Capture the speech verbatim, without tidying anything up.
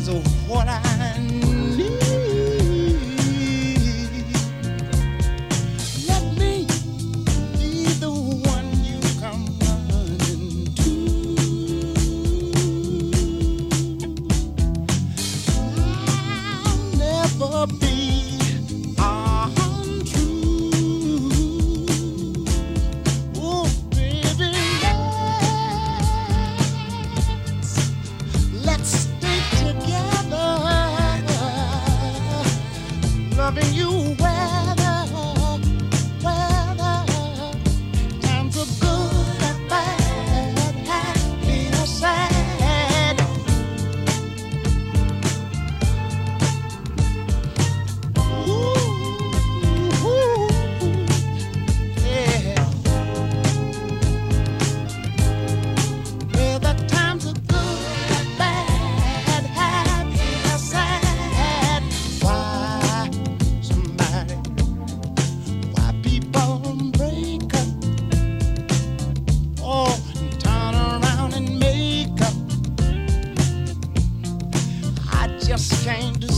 is what I need. Let me be the one you come running to. I'll never be untrue. Oh, baby, let's, let's stay together, loving you weather, weather, times are good and bad, happy or sad. Ooh, ooh, yeah. Whether times are good and bad, happy or sad. Why somebody, why people break up? Oh, and turn around and make up. I just can't decide.